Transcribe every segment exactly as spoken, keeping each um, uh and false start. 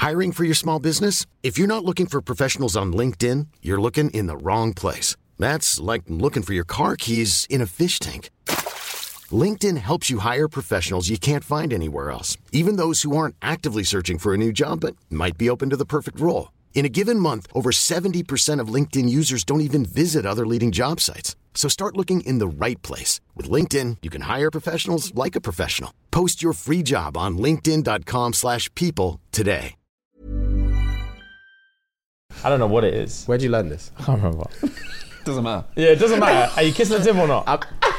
Hiring for your small business? If you're not looking for professionals on LinkedIn, you're looking in the wrong place. That's like looking for your car keys in a fish tank. LinkedIn helps you hire professionals you can't find anywhere else, even those who aren't actively searching for a new job but might be open to the perfect role. In a given month, over seventy percent of LinkedIn users don't even visit other leading job sites. So start looking in the right place. With LinkedIn, you can hire professionals like a professional. Post your free job on linkedin.com slash people today. I don't know what it is. Where'd you learn this? I can't remember. Doesn't matter. Yeah, it doesn't matter. Are you kissing the tip or not?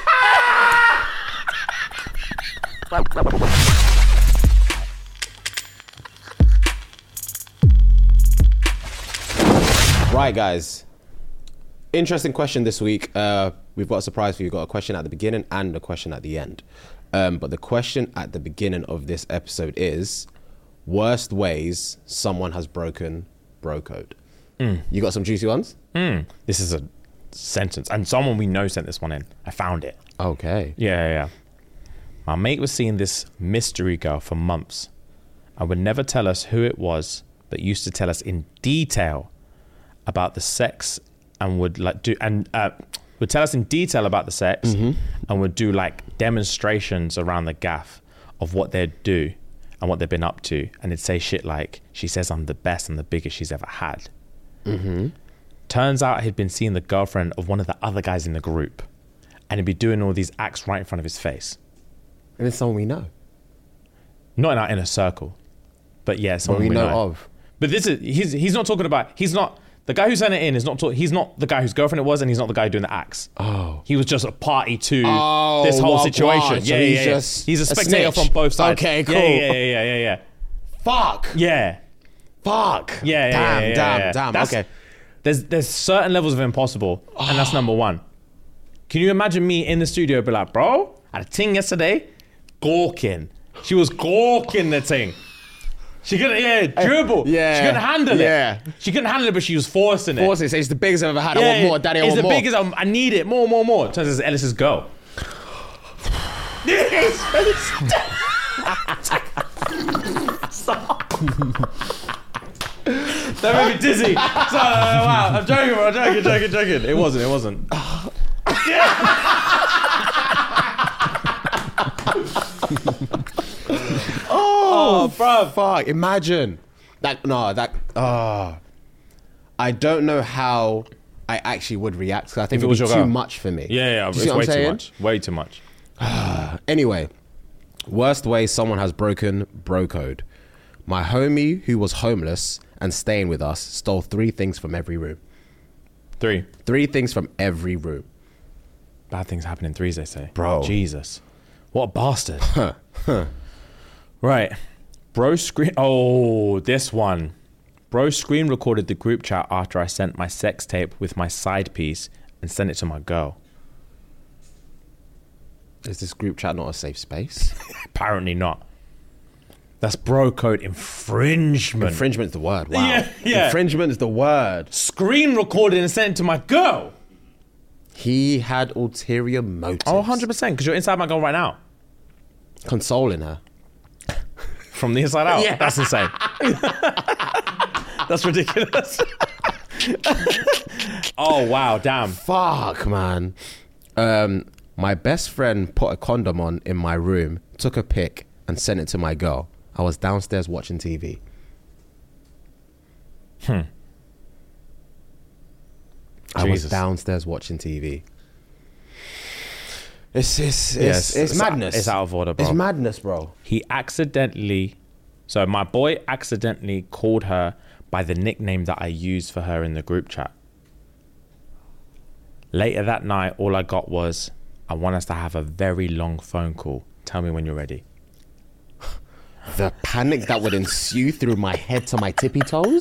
Right, guys. Interesting question this week. Uh, we've got a surprise for you. We've got a question at the beginning and a question at the end. Um, but the question at the beginning of this episode is, worst ways someone has broken bro code. Mm. You got some juicy ones? Mm. This is a sentence. And someone we know sent this one in. I found it. Okay. Yeah, yeah, yeah. My mate was seeing this mystery girl for months and would never tell us who it was, but used to tell us in detail about the sex and would like do and uh, would tell us in detail about the sex mm-hmm. and would do like demonstrations around the gaff of what they'd do and what they've been up to, and it'd say shit like, she says I'm the best and the biggest she's ever had. Mm-hmm. Turns out he'd been seeing the girlfriend of one of the other guys in the group, and he'd be doing all these acts right in front of his face. And it's someone we know. Not in our inner circle, but yeah, someone we, we know, know of. But this is he's he's not talking about. He's not the guy who sent it in. Is not talk, he's not the guy whose girlfriend it was, and he's not the guy doing the acts. Oh, he was just a party to oh, this whole well, situation. God. Yeah, so yeah, he's yeah. just He's a a spectator snitch. from both sides. Okay, cool. Yeah, yeah, yeah, yeah, yeah. yeah. Fuck. Yeah. Fuck. Yeah, yeah, damn, yeah, yeah, damn, yeah. damn. That's, okay. There's there's certain levels of impossible, oh. and that's number one. Can you imagine me in the studio be like, bro, I had a ting yesterday, gawking. She was gawking the ting. She couldn't, yeah, dribble. Yeah. She couldn't handle yeah. it. She couldn't handle it, but she was forcing it. Forcing it. It's the biggest I've ever had. Yeah, I want more, daddy, I it's want more. It's the biggest, I, I need it, more, more, more. Turns out it's Ellis's girl. Stop. That made me dizzy. So, uh, wow, I'm joking, bro. I'm joking, joking, joking. It wasn't, it wasn't. oh, bro, fuck! Imagine that. No, that. Oh, I don't know how I actually would react, because I think If it it would was be your too girl. much for me. Yeah, yeah, Do it's you see what way I'm too saying? much. Way too much. Anyway, worst way someone has broken bro code. My homie, who was homeless and staying with us, stole three things from every room. Three. Three things from every room. Bad things happen in threes, they say. Bro. Jesus. What a bastard. Right. Bro screen... Oh, this one. Bro screen recorded the group chat after I sent my sex tape with my side piece and sent it to my girl. Is this group chat not a safe space? Apparently not. That's bro code infringement. Infringement is the word. Wow. Yeah, yeah. Infringement is the word. Screen recorded and sent it to my girl. He had ulterior motives. Oh, one hundred percent, because you're inside my girl right now. Consoling her. From the inside out? Yeah. That's insane. That's ridiculous. Oh, wow, damn. Fuck, man. Um, my best friend put a condom on in my room, took a pic, and sent it to my girl. I was downstairs watching T V. Hmm. I was Jesus. downstairs watching T V. It's it's it's, Yes, it's it's madness. out- it's out of order, bro. It's madness, bro. He accidentally, so my boy accidentally called her by the nickname that I used for her in the group chat. Later that night, all I got was, I want us to have a very long phone call. Tell me when you're ready. The panic that would ensue through my head to my tippy toes.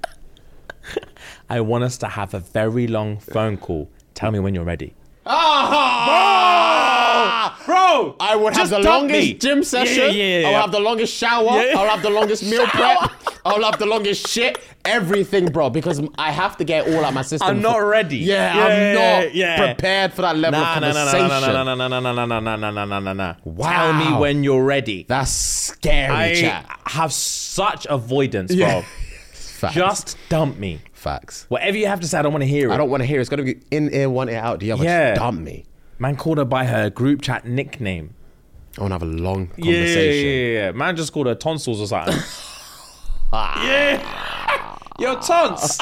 I want us to have a very long phone call. Tell me when you're ready. Ah, Bro! I would have just the dump longest me. gym session. Yeah, yeah, yeah, I'll yeah. have the longest shower. Yeah. I'll have the longest meal prep. I'll have the longest shit. everything, bro, because I have to get all out my system. I'm not for- ready. Yeah, Yeah, I'm yeah, not yeah. prepared for that level Nah, of nah, nah, conversation. nah, nah, nah, nah, nah, nah, nah, nah, nah, nah, nah, nah. Wow. Tell me when you're ready. That's scary, I chat. have such avoidance, bro. Yeah. Facts. Just dump me. Facts. Whatever you have to say, I don't want to hear it. I don't want to hear it. It's got to be in ear, one ear out. Do you have Yeah. a dump me? Man called her by her group chat nickname. I want to have a long Yeah, yeah, conversation. yeah, yeah, yeah. Man just called her tonsils or something. Yeah. Yo, tons.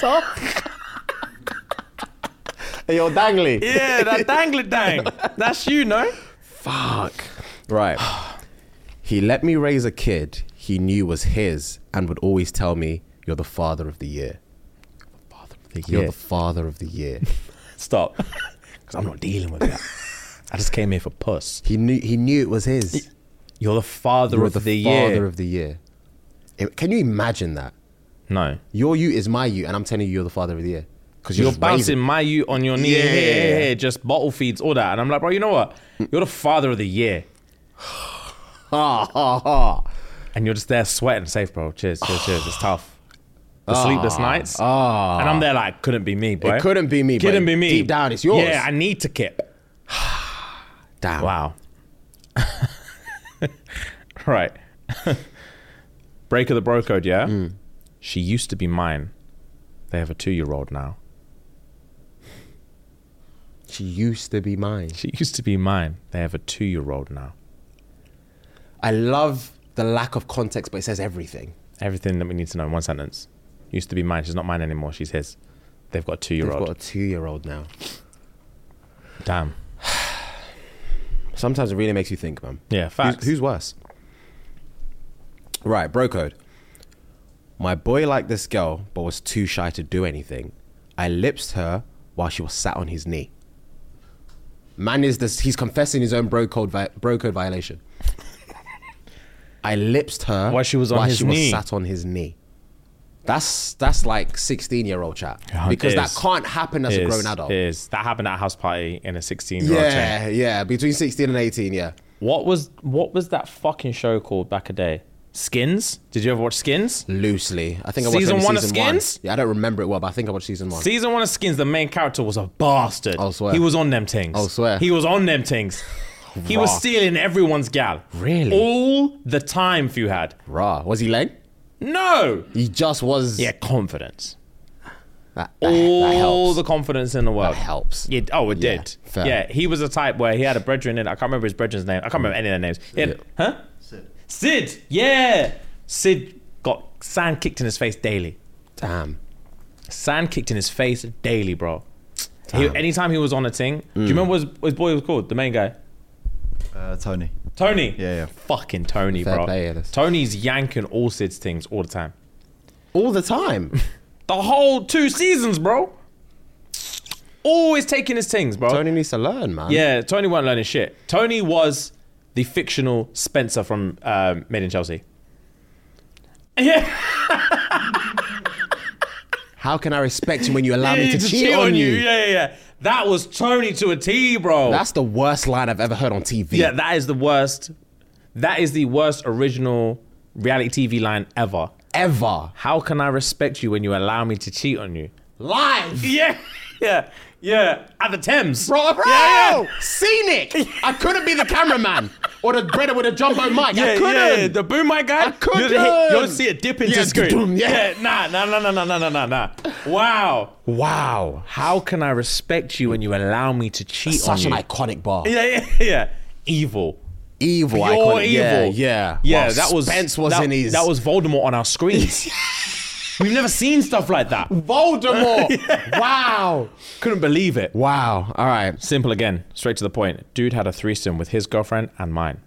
Hey, yo, dangly. Yeah, that dangly dang. That's you, no? Fuck. Right. He let me raise a kid he knew was his and would always tell me, "You're the father of the year. Father of the You're the father of the year." Stop. Because I'm not dealing with that. I just came here for puss. He knew he knew it was his. You're the father You're of the, the, father year. of the year. It- Can you imagine that? No. Your you is my you, and I'm telling you you're the father of the year. Because You're bouncing my you on your knee. Yeah. Here, here, here, just bottle feeds, all that. And I'm like, bro, you know what? You're the father of the year. Ha ha ha. And you're just there sweating. Safe, bro. Cheers, cheers, cheers. It's tough. The sleepless nights. Ah. And I'm there like, couldn't be me, boy. It couldn't be me. Couldn't but be me. Deep down, it's yours. Yeah, I need to kip. Damn. Wow. Right. Break of the bro code, yeah? Mm. She used to be mine. They have a two-year-old now. She used to be mine. She used to be mine. They have a two-year-old now. I love the lack of context, but it says everything. Everything that we need to know in one sentence. Used to be mine. She's not mine anymore. She's his. They've got a They've two-year-old. got a two-year-old now. Damn. Sometimes it really makes you think, man. Yeah, facts. Who's, who's worse? Right, bro code. My boy liked this girl, but was too shy to do anything. I lipsed her while she was sat on his knee. Man is this. He's confessing his own bro code, vi- bro code violation. I lipsed her While she was on while his she knee. was sat on his knee. That's that's like sixteen-year-old chat. Yeah, Because it that is. can't happen as It a is. grown adult. It is. That happened at a house party in a sixteen-year-old Yeah, thing. yeah. Between sixteen and eighteen, yeah. What was what was that fucking show called back a day? Skins? Did you ever watch Skins? Loosely. I think I watched Season only one of season Skins? One. Yeah, I don't remember it well, but I think I watched season one. Season one of Skins, the main character was a bastard. I'll swear. He was on them things. I'll swear. He was on them things. He was Raw. stealing everyone's gal. Really? All the time, Fuhad. Raw. Was he lame? No. He just was. Yeah, confidence. That, that, All that helps. the confidence in the world. That helps. Yeah, oh, it Yeah, did. fair. Yeah, he was a type where he had a brethren in. I can't remember his brethren's name. I can't remember any of their names. He had, Huh? Sid. Sid. Yeah. Sid got sand kicked in his face daily. Damn. Sand kicked in his face daily, bro. He, Damn. anytime he was on a thing, do you remember what his, what his boy was called? The main guy? Uh, Tony. Tony. Yeah, yeah. Fucking Tony, Fair bro. play, yeah, that's- Tony's yanking all Sid's things all the time. All the time. The whole two seasons, bro. Always taking his things, bro. Tony needs to learn, man. Yeah, Tony weren't learning shit. Tony was the fictional Spencer from um, Made in Chelsea. Yeah. How can I respect you when you allow me Yeah, to cheat, on you? Yeah, yeah, yeah. That was Tony to a T, bro. That's the worst line I've ever heard on T V. yeah, that is the worst. That is the worst original reality T V line ever. Ever. How can I respect you when you allow me to cheat on you? Live. Yeah, yeah, yeah. At the Thames. Bro, bro. Yeah, yeah. Scenic. I couldn't be the cameraman or the brother with a jumbo mic. I Yeah, couldn't. yeah, the boom mic guy. I couldn't. You'll, you'll see it dip into Yeah, screen. boom, yeah. Nah, nah, nah, nah, nah, nah, nah, nah, nah. Wow. Wow. How can I respect you when you allow me to cheat Such on an you? iconic bar. Yeah, yeah, yeah. Evil. Evil. Pure iconic. evil. Yeah, yeah. Yeah, While that was Spence was that, in his. that was Voldemort on our screens. We've never seen stuff like that. Voldemort. Wow. Couldn't believe it. Wow. All right. Simple again, straight to the point. Dude had a threesome with his girlfriend and mine.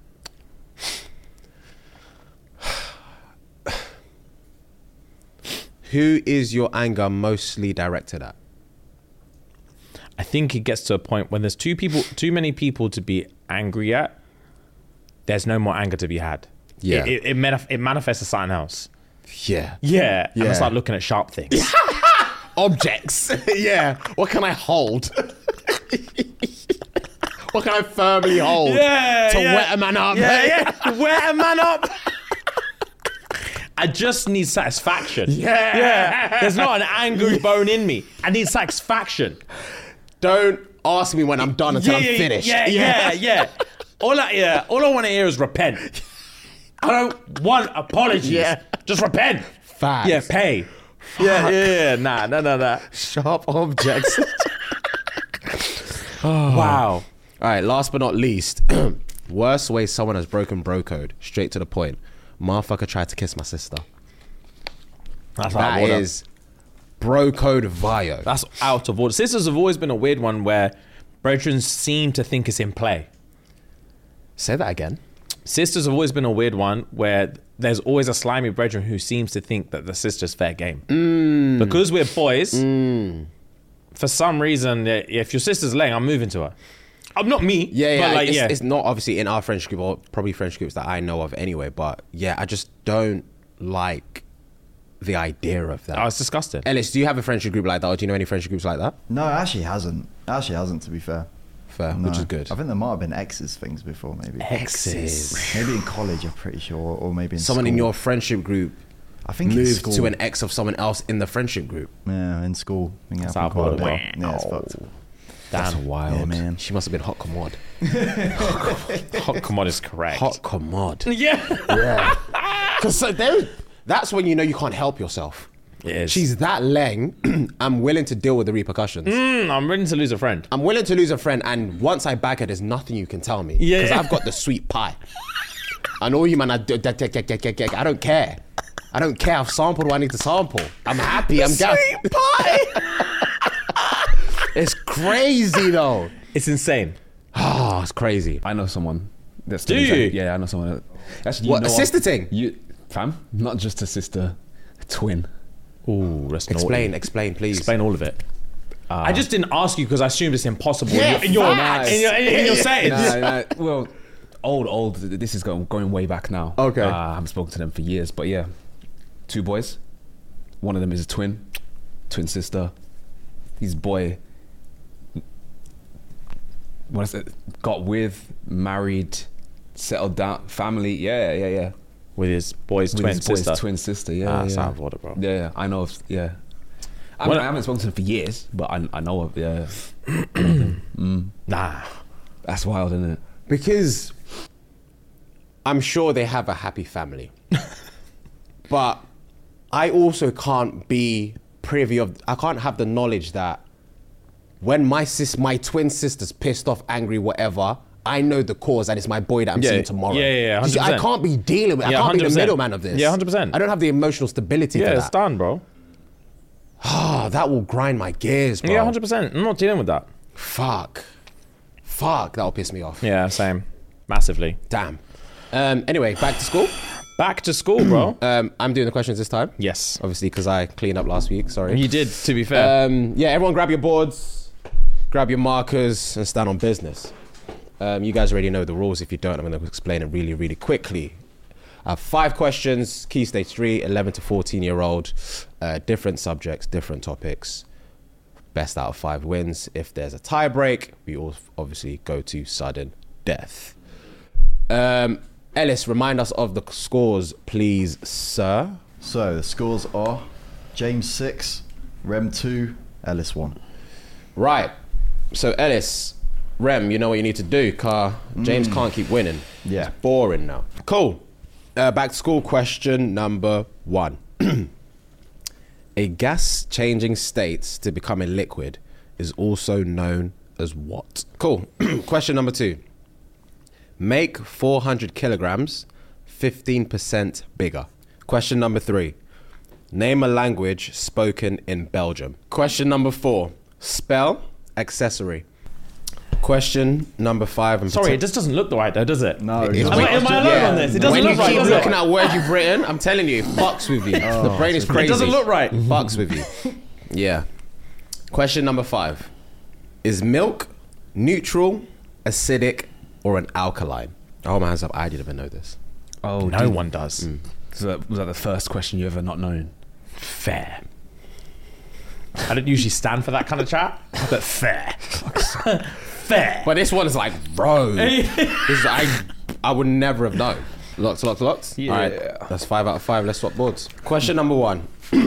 Who is your anger mostly directed at? I think it gets to a point when there's two people, too many people to be angry at. There's no more anger to be had. Yeah. It, it, it, manif- it manifests as something else. Yeah. Yeah. And I Yeah. start looking at sharp things. Objects. Yeah. What can I hold? What can I firmly hold? Yeah, To yeah. wet a man up. Yeah, yeah. Wet a man up. I just need satisfaction. Yeah. Yeah. There's not an angry bone in me. I need satisfaction. Don't ask me when I'm done until yeah, I'm yeah, finished. Yeah, yeah, yeah. All I, yeah, all I want to hear is repent. I don't want apologies. Yeah. Just repent. Facts. Yeah, pay. Yeah, yeah, yeah. Nah, nah, nah, nah. Sharp objects. Wow. All right, last but not least, worst way someone has broken bro code. Straight to the point. Motherfucker tried to kiss my sister. That's That out of order. is bro code vio. That's out of order. Sisters have always been a weird one where brethren seem to think it's in play. Say that again. Sisters have always been a weird one where there's always a slimy brethren who seems to think that the sister's fair game. Mm. Because we're boys, mm. for some reason, if your sister's laying, I'm moving to her. I'm not me. Yeah, yeah. But like, it's, yeah. it's not obviously in our friendship group or probably friendship groups that I know of anyway. But yeah, I just don't like the idea of that. I was disgusted. Ellis, do you have a friendship group like that, or do you know any friendship groups like that? No, it actually hasn't. It actually hasn't, to be fair. Fair, No. which is good. I think there might have been exes things before, maybe. Exes. Maybe in college, I'm pretty sure, or maybe in Someone school. in your friendship group I think in moved school. to an ex of someone else in the friendship group. Yeah, in school. I think it That's happened out of quite a order, bit. bro. Yeah, it's Oh. fucked. That's Damn. wild. Yeah, man. She must have been hot commode. Hot commode is correct. Hot commode. Yeah. Yeah. Because so there, that's when you know you can't help yourself. It is. She's that leng. I'm willing to deal with the repercussions. Mm, I'm ready to lose a friend. I'm willing to lose a friend, and once I bag her, there's nothing you can tell me. Yeah. Because I've got the sweet pie. And all you man, I, do, da- da- da- da- da- da- I don't care. I don't care. I've sampled what I need to sample. I'm happy. I'm ga- Sweet pie. It's crazy though. It's insane. Oh, it's crazy. I know someone that's Do doing you? that. Yeah, I know someone. That, actually, you What, know a sister thing? You, fam, not just a sister, a twin. Ooh, that's Explain, naughty. explain, please. Explain all of it. I just didn't ask you because I assumed it's impossible. Yeah, in your, in your, facts. in your, in your settings. Nah, nah, well, old, old. This is going going way back now. Okay. Uh, I haven't spoken to them for years, but yeah, two boys. One of them is a twin, twin sister. His boy. What is it? Got with, married, settled down, family. Yeah, yeah, yeah. With his boy's With twin his boy's sister. twin sister. Yeah, Ah, yeah. that's out of order, bro. Yeah, yeah, I know. Of, yeah, I, What- mean, I haven't spoken to them for years, but I, I know of. Yeah, Nah. that's wild, isn't it? Because I'm sure they have a happy family. But I also can't be privy of, I can't have the knowledge that when my sis, my twin sister's pissed off, angry, whatever, I know the cause and it's my boy that I'm Yeah, seeing tomorrow. yeah, yeah, yeah, You see, I one hundred percent. can't be dealing with, I Yeah, can't be the one hundred percent. middleman of this. Yeah, one hundred percent. I don't have the emotional stability Yeah, for it's that. done, bro. Ah, that will grind my gears, bro. Yeah, one hundred percent. I'm not dealing with that. Fuck. Fuck, that'll piss me off. Yeah, same. Massively. Damn. Um, anyway, back to school. Back to school, bro. Um, I'm doing the questions this time. Yes. Obviously, because I cleaned up last week. Sorry. You did, to be fair. Um, yeah, everyone grab your boards, grab your markers, and stand on business. Um, you guys already know the rules. If you don't, I'm going to explain it really, really quickly. I have five questions, key stage three, eleven to fourteen year old, uh, different subjects, different topics. Best out of five wins. If there's a tie break, we all obviously go to sudden death. Um, Ellis, remind us of the scores, please, sir. So the scores are James six, Rem two, Ellis one. Right. So Ellis, Rem, you know what you need to do, car. James can't keep winning. Yeah. It's boring now. Cool. Uh, back to school question number one. A gas changing state to become a liquid is also known as what? Cool. Question number two. Make four hundred kilograms fifteen percent bigger. Question number three. Name a language spoken in Belgium. Question number four. Spell accessory. Question number five. And Sorry, poten- it just doesn't look right though, does it? No, It's it's Am I, am I alone on this? It doesn't when look you right, keep does looking it? at words you've written, I'm telling you, it fucks with you. the brain is crazy. It doesn't look right. It fucks with you. Yeah. Question number five. Is milk neutral, acidic, or an alkaline? Oh, my hands up. I didn't even know this. Oh, No dude. one does. So that, was that the first question you ever not known? Fair. I don't usually stand for that kind of chat, but fair. fair. But this one is like, bro. this is, I, I would never have known. Locked, locked, locked? Yeah. All right, that's five out of five. Let's swap boards. Question number one.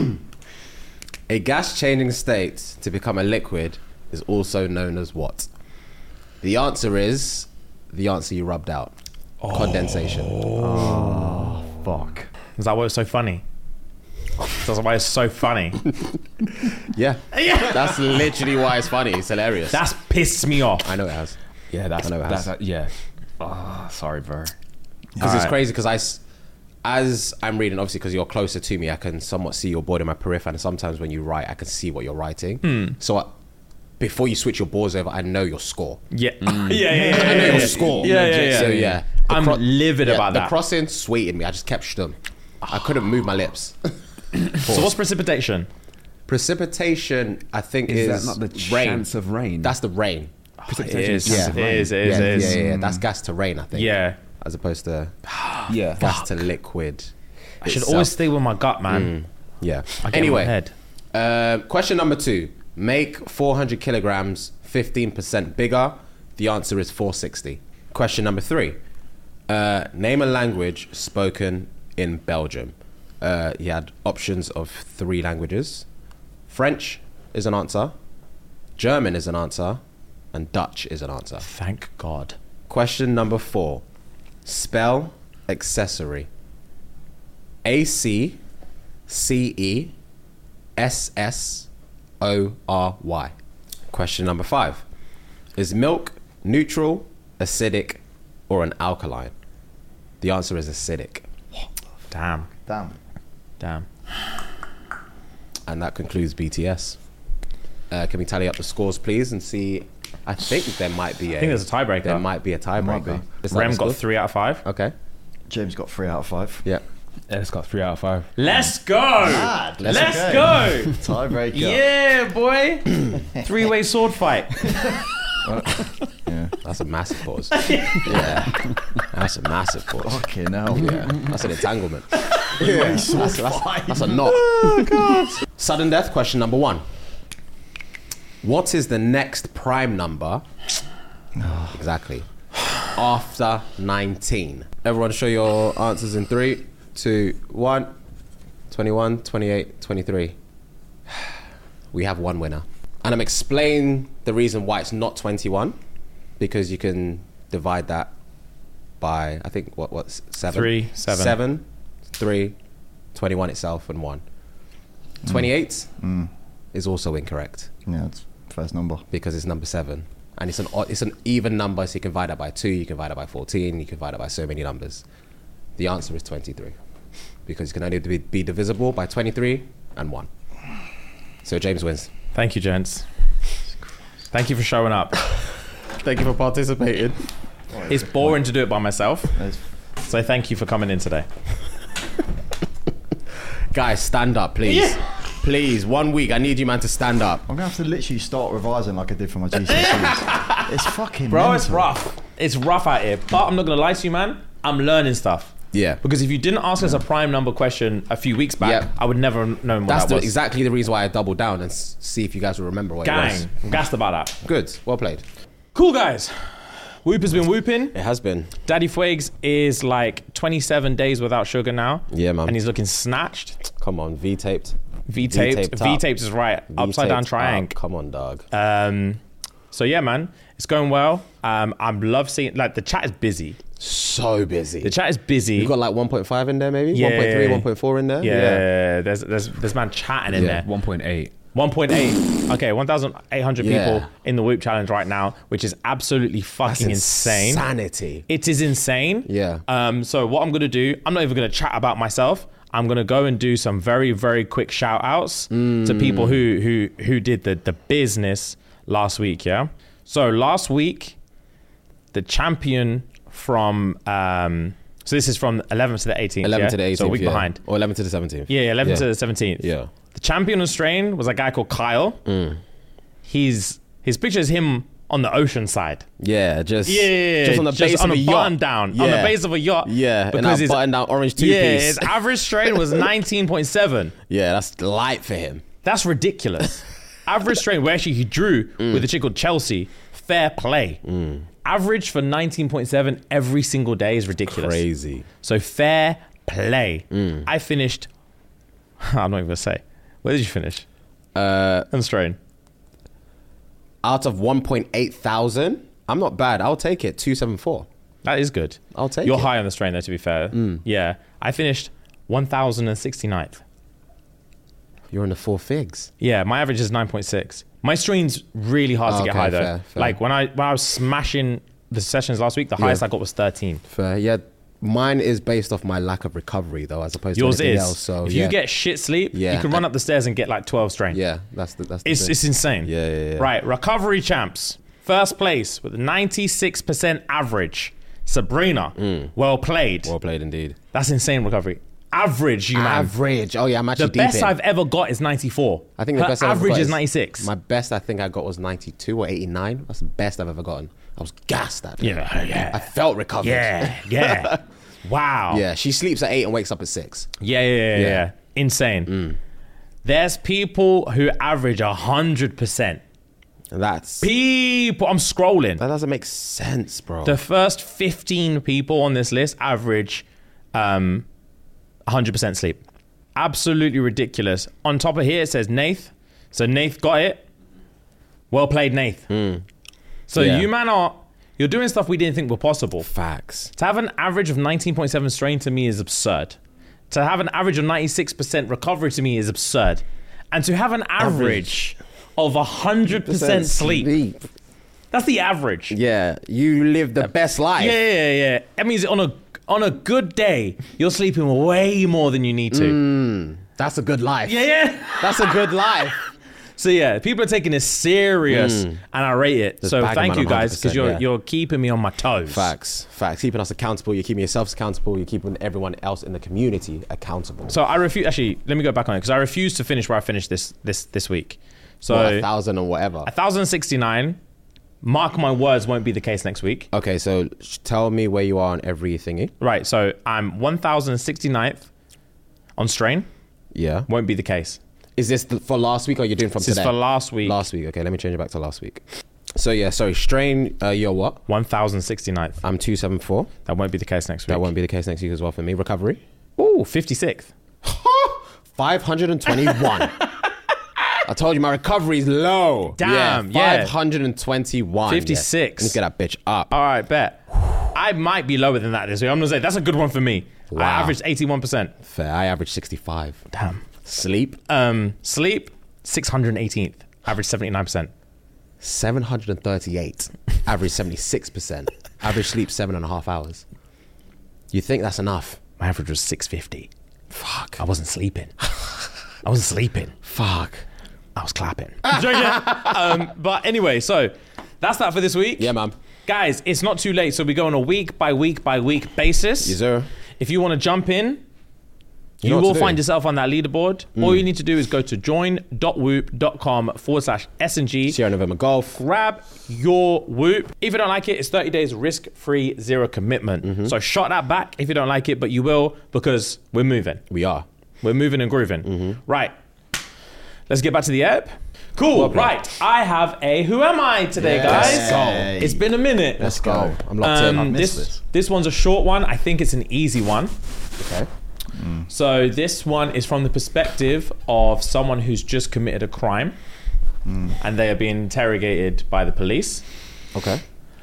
A gas changing state to become a liquid is also known as what? The answer is the answer you rubbed out. Oh. Condensation. Oh, fuck. Is that why it's so funny? That's why it's so funny. Yeah. yeah. That's literally why it's funny. It's hilarious. That's pissed me off. I know it has. Yeah, that's, I know it has. that's, yeah. Oh, sorry, bro. Because All it's right. crazy because I, s- as I'm reading, obviously because you're closer to me, I can somewhat see your board in my periphery, and sometimes when you write, I can see what you're writing. Hmm. So I, before you switch your boards over, I know your score. Yeah. yeah, yeah, yeah, I know yeah, your yeah. score. Yeah, yeah, yeah. So yeah. The I'm livid yeah, about the that. The crossing sweetened me. I just kept stum. I couldn't move my lips. So what's precipitation? Precipitation, I think, Is, is, that not the rain. chance of rain? That's the rain. Precipitation It is is. chance of It rain. is. It is. yeah, It is. yeah, yeah, yeah. That's gas to rain, I think. Yeah. As opposed to Yeah. gas to liquid. I should itself. always stay with my gut, man. Yeah. I get Anyway, in my head. Uh, question number two. Make four hundred kilograms fifteen percent bigger. The answer is four sixty. Question number three. Uh, name a language spoken in Belgium. Uh, you had options of three languages. French is an answer. German is an answer. And Dutch is an answer. Thank God. Question number four. Spell accessory. A C C E S S O R Y. Question number five. Is milk neutral, acidic, or an alkaline? The answer is acidic. Damn. Damn. Damn. And that concludes B T S. Uh, can we tally up the scores, please, and see? I think there might be a. I think there's a tiebreaker. There might be a Might tiebreaker. be. Is that Rem the got score? three out of five. Okay. James got three out of five. Yeah. Yeah, it's got three out of five. Let's go. Mad. Let's Okay. go. Tiebreaker. Yeah, boy. Three-way sword fight. Yeah. That's a massive pause. yeah. That's a massive pause. Fucking hell. Yeah. That's an entanglement. Yeah. That's, that's, that's a knot. Oh, God. Sudden death, question number one. What is the next prime number? Exactly. After nineteen. Everyone show your answers in three, two, one. twenty-one, twenty-eight, twenty-three. We have one winner. And I'm explaining the reason why it's not twenty-one. Because you can divide that by, I think, what, what, seven? Three, seven. Seven, three, twenty-one itself, and one. twenty-eight Mm. is also incorrect Yeah, it's first number. because it's number seven. And it's an odd, it's an even number, so you can divide that by two, you can divide it by fourteen, you can divide it by so many numbers. The answer is twenty-three. Because it can only be, be divisible by twenty-three and one. So James wins. Thank you, gents. Thank you for showing up. Thank you for participating. It's boring to do it by myself, There's so thank you for coming in today. Guys, stand up, please. Please, one week, I need you, man, to stand up. I'm gonna have to literally start revising like I did for my G C S Es. It's fucking Bro, mental. it's rough. It's rough out here. But I'm not going to lie to you, man. I'm learning stuff. Yeah. Because if you didn't ask us a prime number question a few weeks back, Yeah. I would never have known what That's that the, was. exactly the reason why I doubled down and s- see if you guys will remember what it was. Gang. I'm gassed about that. Good. Well played. Cool, guys. Whoop has been whooping. It has been. Daddy Fuegs is like twenty-seven days without sugar now. Yeah, man. And he's looking snatched. Come on, V-taped. V-taped. V-taped up. V-taped is right. Upside down V-taped triangle. up. Come on, dog. Um, so yeah, man, it's going well. Um, I love seeing, like, the chat is busy. So busy. The chat is busy. You've got like one point five in there, maybe? Yeah. one point three, one point four in there? yeah, there's there's there's man chatting in Yeah. there. one point eight. one point eight. Okay, one thousand eight hundred Yeah. people in the Whoop Challenge right now, which is absolutely fucking insane. Insanity. It is insane. Yeah. Um. So what I'm gonna do, I'm not even gonna chat about myself. I'm gonna go and do some very very quick shout outs Mm. to people who who who did the the business last week. Yeah. So last week, the champion from um. So this is from eleventh to the eighteenth. eleven yeah? to the eighteenth. So a week yeah. behind. Or eleven to the seventeenth. Yeah, eleven Yeah. to the seventeenth. Yeah. The champion of strain was a guy called Kyle. Mm. He's his picture is him on the ocean side. Yeah, just, Yeah, just on the base on of a, a button yacht. down, on Yeah. the base of a yacht. Yeah, in because that his button down orange two yeah, piece. his average strain was nineteen point seven. Yeah, that's light for him. That's ridiculous. Average strain, where actually he drew with a chick called Chelsea. Fair play. average for nineteen point seven every single day is ridiculous. Crazy. So fair play. Mm. I finished. I'm not even gonna say. Where did you finish? Uh, on strain. Out of one point eight thousand, I'm not bad. I'll take it. two seventy-four. That is good. I'll take You're it. You're high on the strain, though, to be fair. Mm. Yeah. I finished one thousand sixty-ninth. You're in the four figs. Yeah, my average is nine point six. My strain's really hard oh, to get okay, high, though. Fair, fair. Like, when I when I was smashing the sessions last week, the highest yeah. I got was thirteen. Fair. Yeah. Mine is based off my lack of recovery, though, as opposed Yours to anything is. else. So, if yeah. you get shit sleep, yeah. you can run up the stairs and get like twelve strain. Yeah, that's the, that's the It's, thing. it's insane. Yeah, yeah, yeah. Right, recovery champs. First place with a ninety-six percent average. Sabrina, mm. well played. Well played indeed. That's insane recovery. Average, you man. Average. Oh yeah, I'm actually The deep best in. I've ever got is ninety-four. I think the Her best I've ever average got is is ninety-six. My best I think I got was ninety-two or eighty-nine. That's the best I've ever gotten. I was gassed at. Yeah, yeah. I felt recovered. Yeah, yeah. Wow. Yeah, she sleeps at eight and wakes up at six. Yeah, yeah, yeah. yeah. yeah. Insane. Mm. There's people who average one hundred percent. That's... People... I'm scrolling. That doesn't make sense, bro. The first fifteen people on this list average um, one hundred percent sleep. Absolutely ridiculous. On top of here, it says Nath. So Nath got it. Well played, Nath. Mm. So yeah. you man are... You're doing stuff we didn't think were possible. Facts. To have an average of nineteen point seven strain to me is absurd. To have an average of ninety-six percent recovery to me is absurd. And to have an average, average. of one hundred percent sleep. sleep. That's the average. Yeah, you live the best life. Yeah, yeah, yeah. That means on a on a good day, you're sleeping way more than you need to. Mm, that's a good life. Yeah, yeah. That's a good life. So yeah, people are taking this serious, mm. and I rate it. Just so thank you guys, because you're yeah. you're keeping me on my toes. Facts, facts. Keeping us accountable. You're keeping yourselves accountable. You're keeping everyone else in the community accountable. So I refuse. Actually, let me go back on it because I refuse to finish where I finished this this this week. So what, a thousand or whatever. A thousand sixty nine. Mark my words, won't be the case next week. Okay, so tell me where you are on every thingy. Right. So I'm one thousand sixty-ninth on strain. Yeah. Won't be the case. Is this the, for last week or you're doing from this today? This is for last week. Last week. Okay, let me change it back to last week. So yeah, sorry, strain, uh, you're what? one thousand sixty-ninth. I'm two seventy-four. That won't be the case next week. That won't be the case next week as well for me. Recovery? Ooh, fifty-sixth. five hundred twenty-one. I told you my recovery is low. Damn, yeah. five hundred twenty-one. fifty-six. Yeah. Let's get that bitch up. All right, bet. I might be lower than that this week. I'm going to say that's a good one for me. Wow. I averaged eighty-one percent. Fair. I averaged sixty-five. Damn. Sleep? Um, sleep, six hundred eighteenth. Average seventy-nine percent. seven hundred thirty-eight. Average seventy-six percent. Average sleep, seven and a half hours. You think that's enough? My average was six fifty. Fuck. I wasn't sleeping. I wasn't sleeping. Fuck. I was clapping. um, but anyway, so that's that for this week. Yeah, man. Guys, it's not too late. So we go on a week by week by week basis. Yes, sir. If you want to jump in, you, you know will find yourself on that leaderboard. Mm. All you need to do is go to join.whoop.com forward slash S&G. Sierra November Golf. Grab your Whoop. If you don't like it, it's thirty days risk-free, zero commitment. Mm-hmm. So shot that back if you don't like it, but you will because we're moving. We are. We're moving and grooving. Mm-hmm. Right. Let's get back to the app. Cool. Well right. I have a Who Am I today, yeah. guys? Let's go. It's been a minute. Let's go. I'm locked um, in. This, this. this one's a short one. I think it's an easy one. Okay. Mm. So this one is from the perspective of someone who's just committed a crime mm. and they are being interrogated by the police. Okay.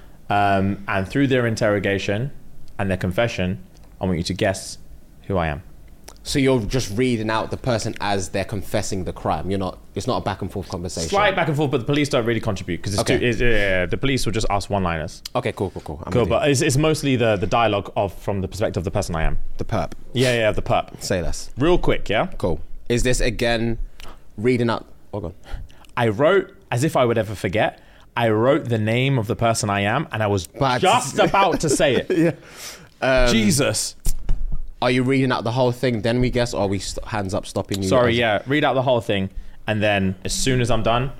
Um, and through their interrogation and their confession, I want you to guess who I am. So you're just reading out the person as they're confessing the crime. You're not. It's not a back and forth conversation. Slight back and forth, but the police don't really contribute because it's, okay. too, it's yeah, the police will just ask one-liners. Okay, cool, cool, cool. I'm cool, but it's, it's mostly the the dialogue of from the perspective of the person I am. The perp. Yeah, yeah, the perp. Say less. Real quick, yeah. Cool. Is this again reading out? Oh, God. I wrote as if I would ever forget. I wrote the name of the person I am, and I was But just about to say it. Yeah. Um, Jesus. Are you reading out the whole thing? Then we guess, or are we st- hands up stopping you? Sorry, as- yeah. Read out the whole thing, and then as soon as I'm done,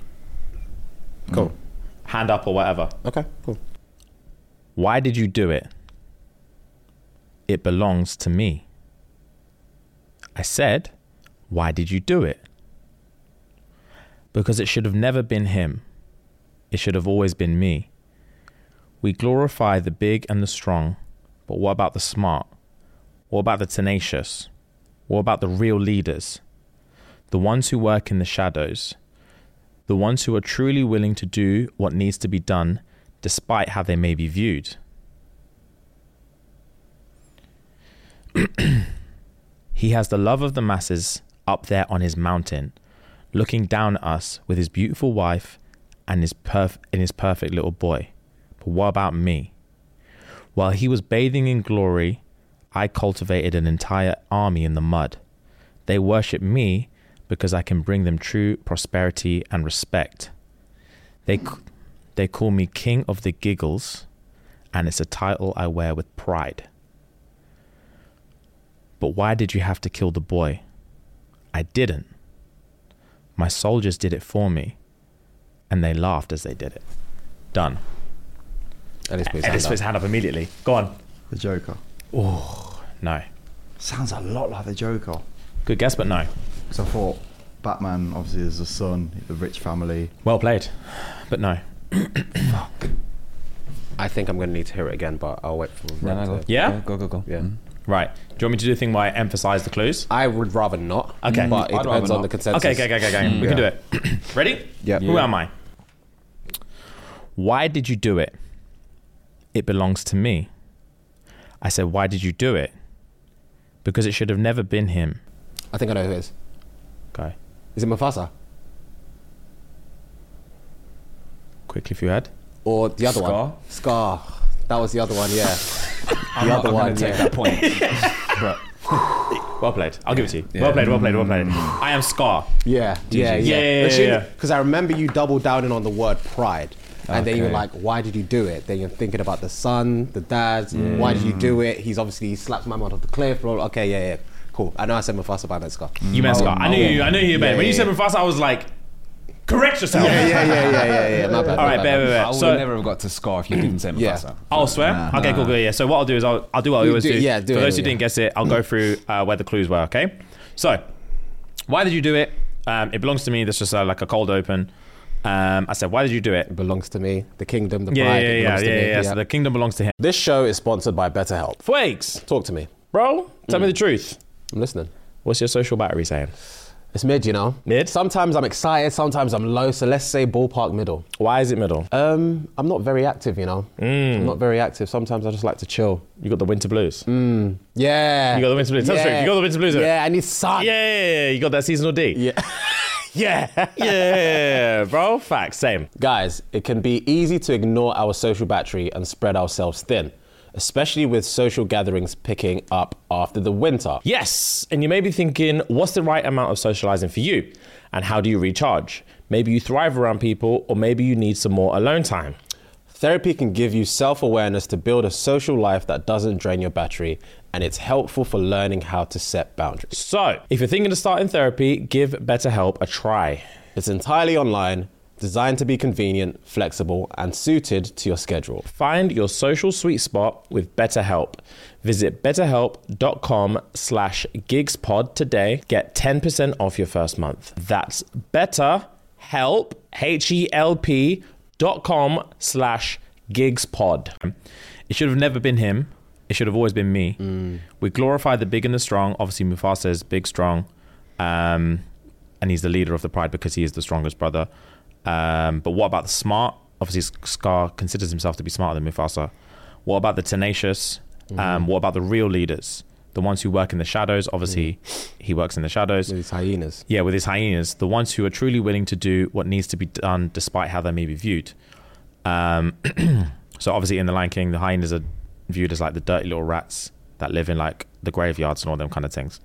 cool. Hand up or whatever. Okay, cool. Why did you do it? It belongs to me. I said, why did you do it? Because it should have never been him. It should have always been me. We glorify the big and the strong, but what about the smart? What about the tenacious? What about the real leaders? The ones who work in the shadows, the ones who are truly willing to do what needs to be done despite how they may be viewed. He has the love of the masses up there on his mountain, looking down at us with his beautiful wife and his perf- and his perfect little boy. But what about me? While he was bathing in glory, I cultivated an entire army in the mud. They worship me because I can bring them true prosperity and respect. They they call me King of the Giggles, and it's a title I wear with pride. But why did you have to kill the boy? I didn't. My soldiers did it for me, and they laughed as they did it. Done. Ellis puts Ellis hand puts up. hand up immediately. Go on. The Joker. Oh, no. Sounds a lot like the Joker. Good guess, but no. Because I thought Batman obviously is the son, the rich family. Well played, but no. I think I'm going to need to hear it again, but I'll wait for No, no, Rem go. to- Yeah? Go, go, go. Yeah. Mm. Right. Do you want me to do the thing where I emphasize the clues? I would rather not. Okay. But it I'd depends rather on not. the consensus. Okay, okay, okay, okay. okay. We can do it. Ready? Yeah. Who Yeah. am I? Why did you do it? It belongs to me. I said, why did you do it? Because it should have never been him. I think I know who it is. Okay. Is it Mufasa? Quickly, if you had. Or the other Scar? one? Scar. That was the other one, yeah. I'm the not, other I'm one, gonna take yeah. that point. But Well played. I'll give it to you. Yeah. Well played, well played, well played. I am Scar. Yeah, yeah, Yeah, yeah, yeah, yeah. Because I remember you doubled down in on the word pride. And then you were Okay. like, why did you do it? Then you're thinking about the son, the dads. Why did you do it? He's obviously he slaps my mum off the cliff. Blah, blah. Okay, yeah, yeah. Cool. I know I said Mufasa, but I meant Scar. You meant Scar. I knew you. I knew you, man. Yeah, When you yeah, said yeah. Mufasa, I was like, correct yourself. Yeah, yeah, yeah, yeah, yeah, yeah. My bad. All my right, bad, bear, my bear, bad. bear. I would So- never have got to Scar if you didn't say Yeah. Mufasa. I'll swear. Nah. Okay, cool, cool. Yeah. So what I'll do is I'll I'll do what I You always do- do. yeah, do For it, those who yeah. didn't guess it, I'll go through uh, where the clues were. Okay. So, why did you do it? Um, it belongs to me. This was uh, like a cold open. Um, I said, why did you do it? It belongs to me. The kingdom, the Yeah, pride. yeah, it yeah, belongs yeah, to me. yeah, So the kingdom belongs to him. This show is sponsored by BetterHelp. Fwakes, Talk to me. bro. Tell me the truth. I'm listening. What's your social battery saying? It's mid, you know. Mid? Sometimes I'm excited, sometimes I'm low. So let's say ballpark middle. Why is it middle? Um, I'm not very active, you know. I'm not very active. Sometimes I just like to chill. You got the winter blues. Yeah. You got the winter blues. Tell the truth. You got the winter blues. Yeah, I need sun. Yeah, yeah, yeah, yeah. You got that seasonal D. Yeah. yeah. Yeah, bro. Facts. Same. Guys, it can be easy to ignore our social battery and spread ourselves thin, especially with social gatherings picking up after the winter. Yes, and you may be thinking, what's the right amount of socializing for you? And how do you recharge? Maybe you thrive around people, or maybe you need some more alone time. Therapy can give you self-awareness to build a social life that doesn't drain your battery, and it's helpful for learning how to set boundaries. So, if you're thinking of starting therapy, give BetterHelp a try. It's entirely online, designed to be convenient, flexible, and suited to your schedule. Find your social sweet spot with BetterHelp. Visit betterhelp.com slash gigspod today. Get ten percent off your first month. That's betterhelp, H-E-L-P dot com slash gigspod. It should have never been him. It should have always been me. Mm. We glorify the big and the strong. Obviously, Mufasa is big, strong. Um, and he's the leader of the pride because he is the strongest brother. Um, but what about the smart? Obviously, Scar considers himself to be smarter than Mufasa. What about the tenacious? Mm. Um, what about the real leaders? The ones who work in the shadows. Obviously, mm. he works in the shadows. With his hyenas. Yeah, with his hyenas. The ones who are truly willing to do what needs to be done despite how they may be viewed. Um, so obviously in The Lion King, the hyenas are viewed as like the dirty little rats that live in like the graveyards and all them kind of things.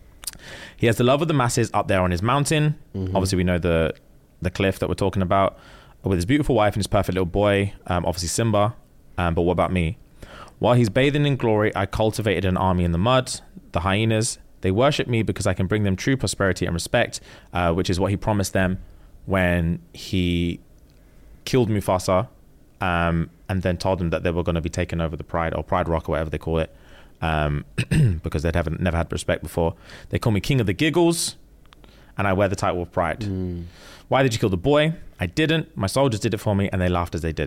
He has the love of the masses up there on his mountain. Mm-hmm. Obviously, we know the the cliff that we're talking about with his beautiful wife and his perfect little boy. Um, obviously Simba. Um, but what about me? While he's bathing in glory, I cultivated an army in the mud. The hyenas, they worship me because I can bring them true prosperity and respect, uh, which is what he promised them when he killed Mufasa, um, and then told them that they were going to be taking over the Pride or Pride Rock or whatever they call it, um, because they'd haven't, never had respect before. They call me King of the Giggles, and I wear the title of Pride. Mm. Why did you kill the boy? I didn't. My soldiers did it for me, and they laughed as they did it.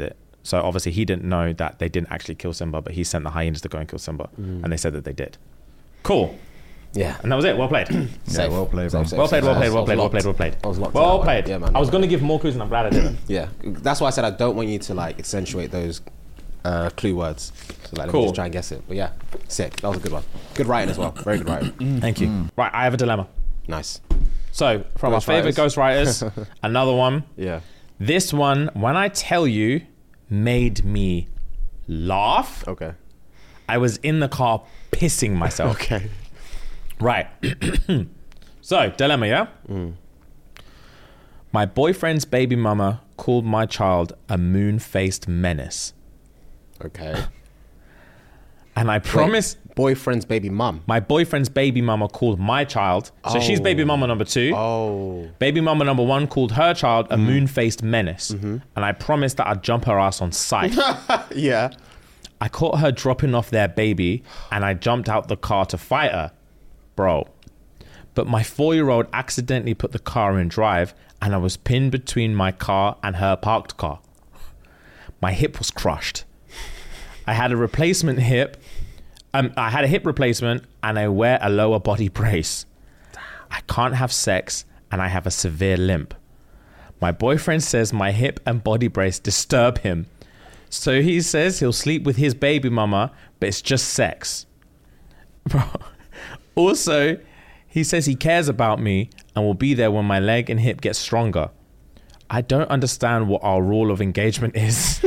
So obviously he didn't know that they didn't actually kill Simba, but he sent the hyenas to go and kill Simba, Mm. and they said that they did. Cool. Yeah. And that was it. Well played. Yeah, Safe. well played, Safe, man. safe, Well played, safe. well I played, was- well I was played, well locked. played, well played. I was locked to Well that one. played. Yeah, man. I was going to give more clues and I'm glad I didn't. Yeah, that's why I said I don't want you to like accentuate those uh, clue words. So like, let Cool. me just try and guess it. But yeah, sick. That was a good one. Good writing as well. Very good writing. Thank you. Right, I have a dilemma. Nice. So, from our Ghostwriters. favorite ghostwriters, another one. Yeah. This one, when I tell you, made me laugh. Okay. I was in the car pissing myself. Okay. Right. So, dilemma, yeah? Mm. My boyfriend's baby mama called my child a moon-faced menace. Okay. And I promise Wait, boyfriend's baby mum. my boyfriend's baby mama called my child. So she's Oh. baby mama number two. Oh. Baby mama number one called her child a Mm-hmm. moon-faced menace. And I promised that I'd jump her ass on sight. Yeah. I caught her dropping off their baby and I jumped out the car to fight her. Bro. But my four-year-old accidentally put the car in drive and I was pinned between my car and her parked car. My hip was crushed. I had a replacement hip. Um, I had a hip replacement and I wear a lower body brace. I can't have sex and I have a severe limp. My boyfriend says my hip and body brace disturb him. So he says he'll sleep with his baby mama, but it's just sex. Bro. Also, he says he cares about me and will be there when my leg and hip get stronger. I don't understand what our rule of engagement is.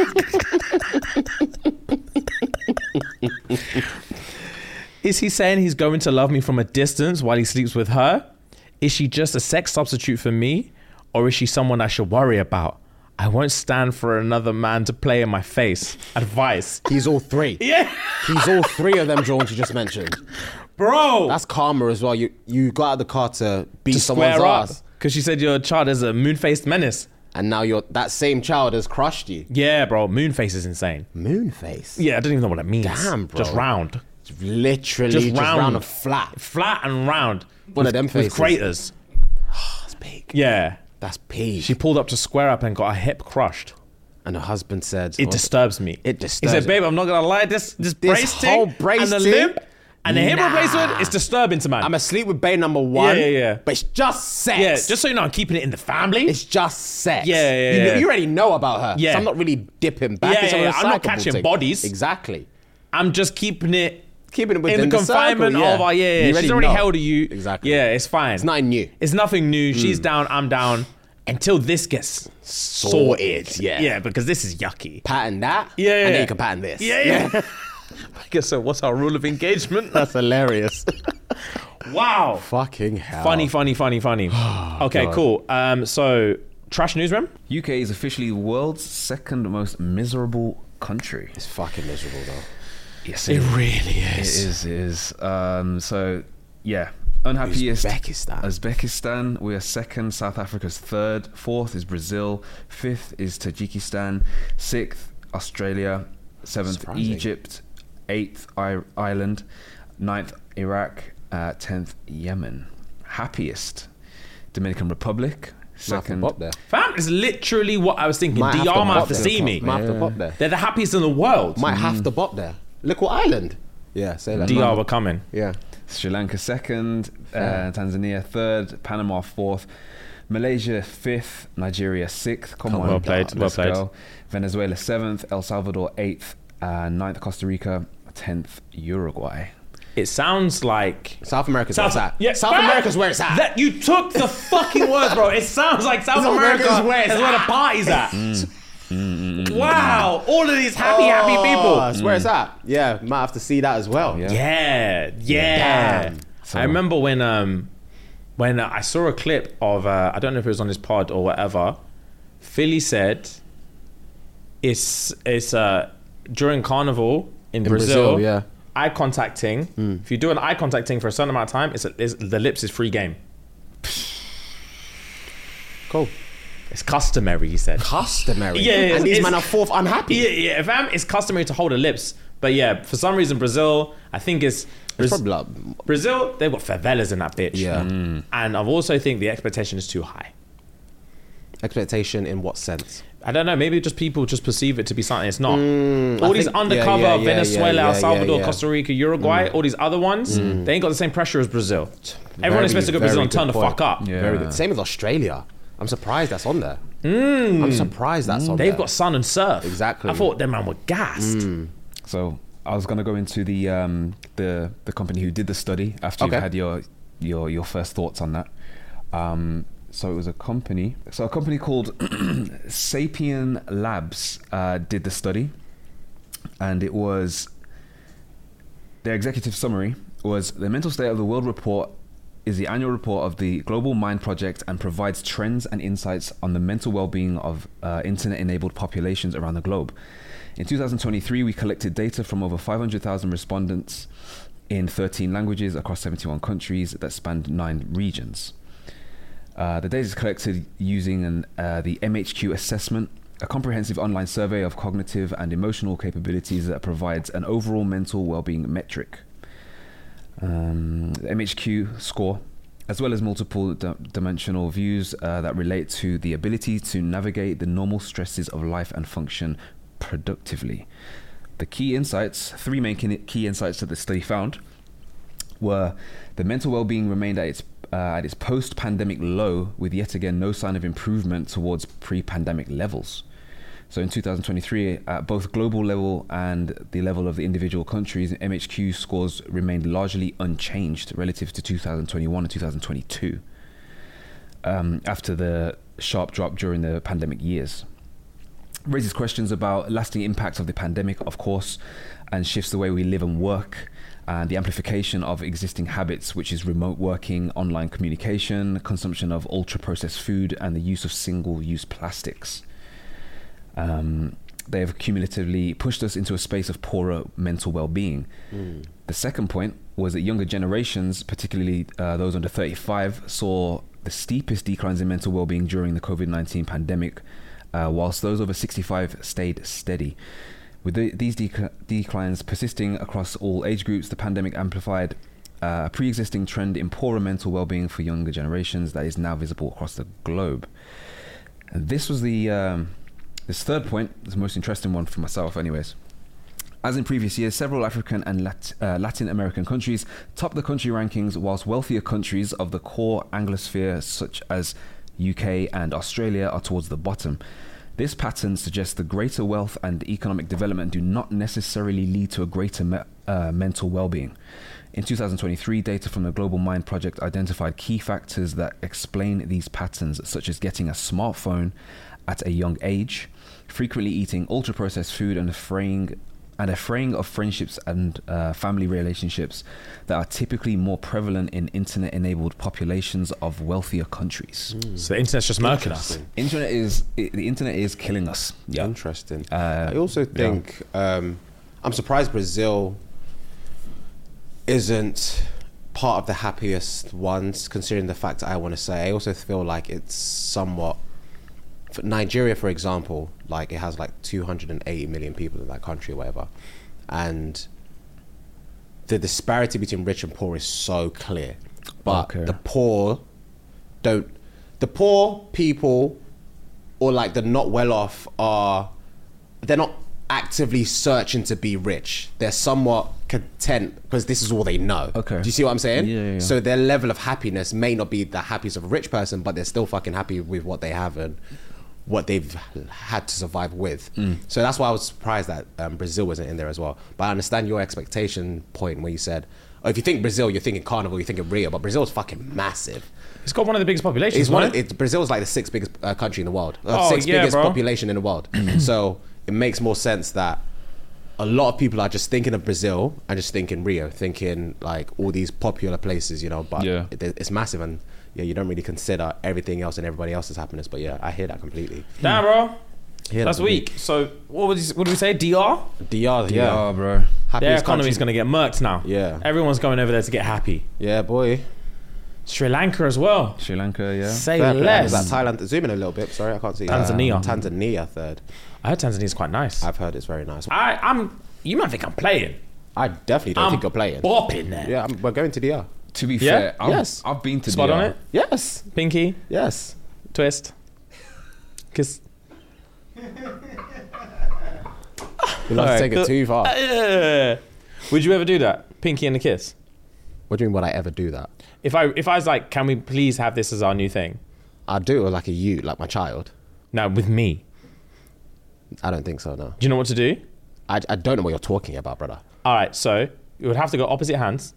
Is he saying he's going to love me from a distance while he sleeps with her? Is she just a sex substitute for me? Or is she someone I should worry about? I won't stand for another man to play in my face. Advice. He's all three. Yeah. He's all three of them drones you just mentioned. Bro. That's karma as well. You you got out of the car to beat to someone's square up. ass. Because she said your child is a moon-faced menace. And now you're that same child has crushed you. Yeah, bro. Moon-face is insane. Moon face. Yeah, I don't even know what it means. Damn, bro. Just round. Literally Just just, round. round. and flat. Flat and round. One with, of them with faces. craters. That's big. Yeah. That's big. She pulled up to square up and got her hip crushed. and her husband said, It disturbs me. It disturbs He said, babe, I'm not going to lie. This, this, This brace whole thing brace and the thing? limp and the hip Nah. replacement is disturbing to man. I'm asleep with babe number one. Yeah, yeah, yeah. But it's just sex. yeah, just so you know, I'm keeping it in the family. It's just sex. Yeah, yeah, you, yeah. you already know about her. Yeah. So I'm not really dipping back. Yeah, It's a yeah, yeah. I'm not recyclable catching thing. bodies. Exactly. I'm just keeping it Keeping it in within the the confinement circle, yeah. of our, yeah, yeah. You She's already already know. held you. Exactly. Yeah, it's fine. It's nothing new. It's nothing new. She's down, I'm down. Until this gets sorted. Sorted, yeah. Yeah, because this is yucky. Pattern that. Yeah, yeah, And yeah. then you can pattern this. Yeah, yeah. I guess so. What's our rule of engagement? That's hilarious. Wow. Fucking hell. Funny, funny, funny, funny. Okay, God. cool. Um, so, trash newsroom? U K is officially the world's second most miserable country. It's fucking miserable though. Yes, It really It is. is. It is. Um, so, yeah. Unhappiest. Uzbekistan. Uzbekistan. We are second. South Africa's third. Fourth is Brazil. Fifth is Tajikistan. Sixth, Australia. Seventh, Surprising. Egypt. Eighth, I- Ireland. Ninth, Iraq. Uh, tenth, Yemen. Happiest, Dominican Republic. Might have to Second. bop there. Fam, it's literally what I was thinking. Might have D R to might bop have to there. see me. Might have to bop there. They're the happiest in the world. Might have to bop there. Little island. Yeah, say that. D R were coming. Yeah. Sri Lanka second, uh, Fair. Tanzania third, Panama fourth, Malaysia fifth, Nigeria sixth. Come on, Well played, well let's played. go. Venezuela seventh, El Salvador eighth, uh, ninth Costa Rica, tenth Uruguay. It sounds like South America's where it's at. Yeah, South fam, America's where it's at. That you took the fucking words, bro. It sounds like South South America America's where it's is where the at. party's at. Wow, all of these happy, happy people. That's where it's at. Yeah, might have to see that as well. Yeah. Yeah, yeah. Damn. So- I remember when um when uh, I saw a clip of uh, I don't know if it was on his pod or whatever. Philly said it's it's uh during Carnival in, In Brazil, Brazil, yeah. eye contacting. If you do an eye contacting for a certain amount of time, it's, a, it's the lips is free game. Cool. It's customary, he said. Customary. Yeah, yeah, and these it's- men are fourth unhappy. Yeah, yeah, fam, it's customary to hold the lips. But yeah, for some reason, Brazil, I think it's... It's Braz- probably like, Brazil, they've got favelas in that bitch. Yeah. And I also think the expectation is too high. Expectation in what sense? I don't know. Maybe just people just perceive it to be something it's not. Mm, all I these think- undercover yeah, yeah, yeah, Venezuela, yeah, El yeah, Salvador, yeah. Costa Rica, Uruguay, all these other ones, they ain't got the same pressure as Brazil. Everyone Very, expects to go to Brazil very and turn the good fuck point. up. Yeah. Very good. Same with Australia. I'm surprised that's on there. Mm. I'm surprised that's on They've there. got sun and surf. Exactly. I thought them man were gassed. Mm. So I was gonna go into the um, the the company who did the study after Okay. you've had your your your first thoughts on that. Um, so it was a company. So a company called Sapien Labs uh, did the study, and it was their executive summary was the mental state of the world report is the annual report of the Global Mind Project and provides trends and insights on the mental well-being of uh, internet-enabled populations around the globe. In two thousand twenty-three, we collected data from over five hundred thousand respondents in thirteen languages across seventy-one countries that spanned nine regions. Uh, the data is collected using an, uh, the M H Q assessment, a comprehensive online survey of cognitive and emotional capabilities that provides an overall mental well-being metric. Um, the M H Q score, as well as multiple d- dimensional views uh, that relate to the ability to navigate the normal stresses of life and function productively. The key insights, three main key insights that the study found were the mental well-being remained at its uh, at its post-pandemic low, with yet again no sign of improvement towards pre-pandemic levels. So in two thousand twenty-three, at both global level and the level of the individual countries, M H Q scores remained largely unchanged relative to two thousand twenty-one and two thousand twenty-two, um, after the sharp drop during the pandemic years. Raises questions about lasting impact of the pandemic, of course, and shifts the way we live and work, and the amplification of existing habits, which is remote working, online communication, consumption of ultra-processed food, and the use of single-use plastics. Um, they have cumulatively pushed us into a space of poorer mental well-being. Mm. The second point was that younger generations, particularly uh, those under thirty-five, saw the steepest declines in mental well-being during the COVID nineteen pandemic, uh, whilst those over sixty-five stayed steady. With the, these dec- declines persisting across all age groups, the pandemic amplified uh, a pre-existing trend in poorer mental well-being for younger generations that is now visible across the globe. And this was the um, this third point, the most interesting one for myself, anyways. As in previous years, several African and Lat- uh, Latin American countries top the country rankings, whilst wealthier countries of the core Anglosphere, such as U K and Australia, are towards the bottom. This pattern suggests that greater wealth and economic development do not necessarily lead to a greater me- uh, mental well-being. In two thousand twenty-three, data from the Global Mind Project identified key factors that explain these patterns, such as getting a smartphone at a young age, frequently eating ultra-processed food, and a fraying, and a fraying of friendships and uh, family relationships that are typically more prevalent in internet-enabled populations of wealthier countries. Mm. So the internet's just murking us. Internet is it, the internet is killing us. Yeah, interesting. Uh, I also think um, I'm surprised Brazil isn't part of the happiest ones, considering the fact that I want to say. I also feel like it's somewhat. For Nigeria, for example, like it has like two hundred eighty million people in that country or whatever, and the disparity between rich and poor is so clear. But Okay. the poor don't. The poor people, or like the not well off, are they're not actively searching to be rich. They're somewhat content because this is all they know. Okay. Do you see what I'm saying? Yeah, yeah, yeah. So their level of happiness may not be the happiest of a rich person, but they're still fucking happy with what they have and what they've had to survive with. Mm. So that's why I was surprised that um, Brazil wasn't in there as well. But I understand your expectation point where you said, oh, if you think Brazil, you're thinking Carnival, you're thinking Rio, but Brazil's fucking massive. It's got one of the biggest populations. It's one. right? Of, it, Brazil's like the sixth biggest uh, country in the world. Uh, Oh, sixth yeah, biggest bro. population in the world. So it makes more sense that a lot of people are just thinking of Brazil and just thinking Rio, thinking like all these popular places, you know. But Yeah. it, it's massive, and yeah, you don't really consider everything else and everybody else's happiness. But yeah, I hear that completely. Damn, bro. Hear That's that weak. So what was what did we say? D R? D R, yeah, yeah, bro. Their happiest economy's country. going to get murked now. Yeah. Everyone's going over there to get happy. Yeah, boy. Sri Lanka as well. Sri Lanka, yeah. Say Fair play. less. Is that Thailand? Zoom in a little bit. Sorry, I can't see. Tanzania. Uh, Tanzania third. I heard Tanzania's quite nice. I've heard it's very nice. I, I'm. You might think I'm playing. I definitely don't I'm think you're playing. bopping there. Yeah, I'm, we're going to D R. To be Yeah? fair, I've, Yes. I've been to Spot D R. on it. Yes. Pinky Yes. twist. Kiss. You like to take it too far. Uh, yeah. Would you ever do that? Pinky and a kiss? What do you mean, would I ever do that? If I if I was like, can we please have this as our new thing? I'd do it with like a you, like my child. No, with me. I don't think so, no. Do you know what to do? I, I don't know what you're talking about, brother. All right, so you would have to go opposite hands.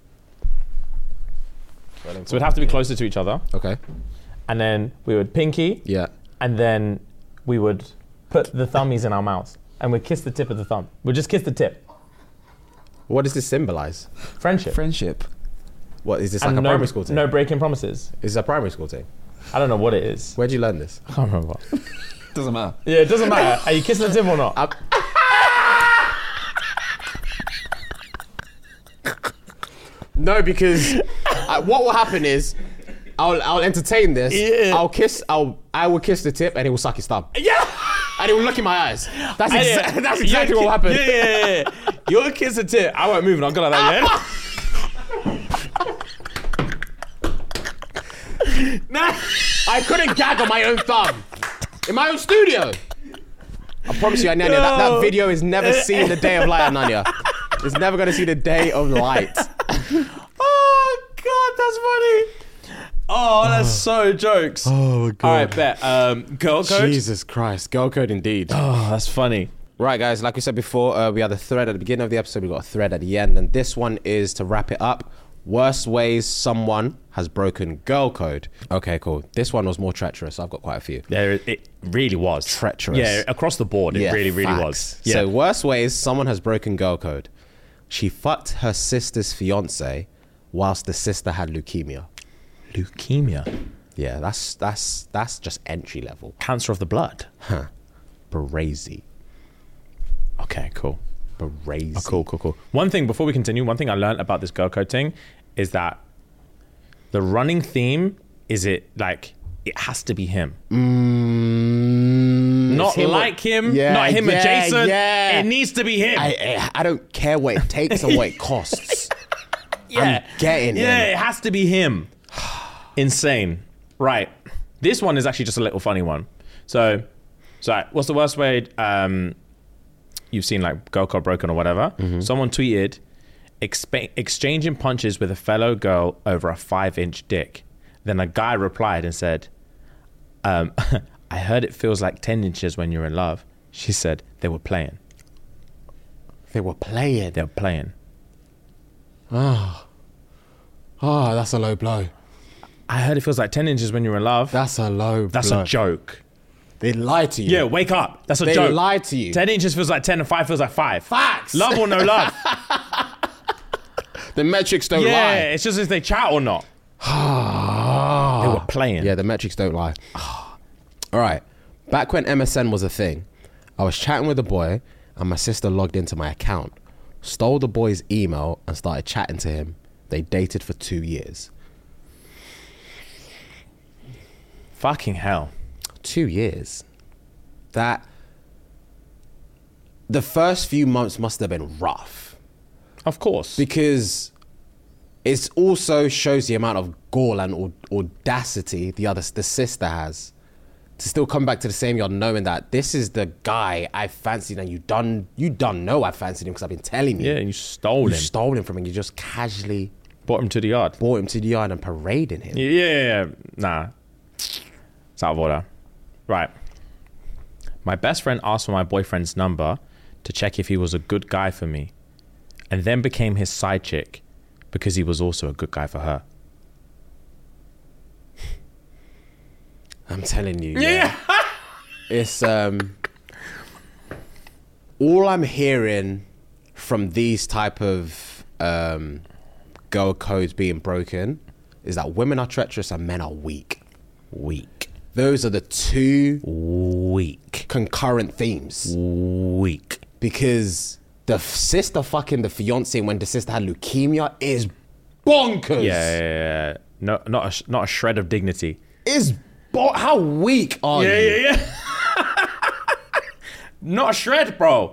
So we'd have to be closer to each other. Okay. And then we would pinky. Yeah. And then we would put the thummies in our mouths. And we'd kiss the tip of the thumb. We'd just kiss the tip. What does this symbolize? Friendship. Friendship. What, is this like And a no, primary school thing? no breaking promises. Is this a primary school thing? I don't know what it is. Where'd you learn this? I can't remember. Doesn't matter. Yeah, it doesn't matter. Are you kissing the tip or not? I'm- No, because uh, what will happen is I'll I'll entertain this. Yeah. I'll kiss. I'll I will kiss the tip, and he will suck his thumb, Yeah. and he will look in my eyes. That's Yeah, exa- yeah. that's exactly You'll what ki- happened. Yeah, yeah, yeah, yeah. You'll kiss the tip. I won't move and I'll go like that, yeah? Nah. I couldn't gag on my own thumb in my own studio. I promise you, Ananya, that, that video is never seen the day of light, Ananya. It's never going to see the day of light. Oh, God, that's funny. Oh, that's so jokes. Oh, my God. All right, bet. Um, girl code? Jesus Christ. Girl code indeed. Oh, that's funny. Right, guys, like we said before, uh, we had a thread at the beginning of the episode. We got a thread at the end. And this one is, to wrap it up, worst ways someone has broken girl code. Okay, cool. This one was more treacherous. I've got quite a few. Yeah, it really was. Treacherous. Yeah, across the board, it Yeah, really, really facts. was. Yeah. So, worst ways someone has broken girl code. She fucked her sister's fiance whilst the sister had leukemia. Leukemia. Yeah, that's that's that's just entry level. Cancer of the blood. Huh. Brazy. Okay, cool. Brazy. Oh, cool, cool, cool. One thing, before we continue, one thing I learned about this girl code thing is that the running theme is it like, it has to be him. Mm, Not it's him or- like him, Yeah, not him yeah, adjacent. yeah. It needs to be him. I, I I don't care what it takes and what it costs. yeah. I'm getting Yeah, him. it has to be him. Insane. Right. This one is actually just a little funny one. So, so what's the worst way um, you've seen like girl code broken or whatever? Mm-hmm. Someone tweeted, Expa- exchanging punches with a fellow girl over a five inch dick. Then a guy replied and said, um, I heard it feels like ten inches when you're in love. She said they were playing. They were playing. They were playing. Oh, that's a low blow. I heard it feels like ten inches when you're in love. That's a low That's blow. a joke. They lied to you. Yeah, wake up. That's a They joke. lied to you. ten inches feels like ten and five feels like five. Facts. Love or no love? The metrics don't yeah, lie. it's just if they chat or not. They were playing. Yeah, the metrics don't lie. All right. Back when M S N was a thing, I was chatting with a boy and my sister logged into my account, stole the boy's email and started chatting to him. They dated for two years. Fucking hell. Two years. That... The first few months must have been rough. Of course. Because it also shows the amount of gall and aud- audacity the other the sister has to still come back to the same yard knowing that this is the guy I fancied and you done you done know I fancied him because I've been telling you. yeah, you stole You him. stole him from him. You just casually Brought him to the yard. brought him to the yard and parading him. Yeah, yeah, yeah. Nah. It's out of order. Right. My best friend asked for my boyfriend's number to check if he was a good guy for me, and then became his side chick because he was also a good guy for her. I'm telling you. Yeah. It's um all I'm hearing from these type of um girl codes being broken is that women are treacherous and men are weak. Weak. Those are the two Weak. concurrent themes. Weak. Because the f- sister fucking the fiance when the sister had leukemia is bonkers. Yeah, yeah, yeah. No, not a, sh- not a shred of dignity. Is bo- how weak are Yeah, you? yeah, yeah. Not a shred, bro.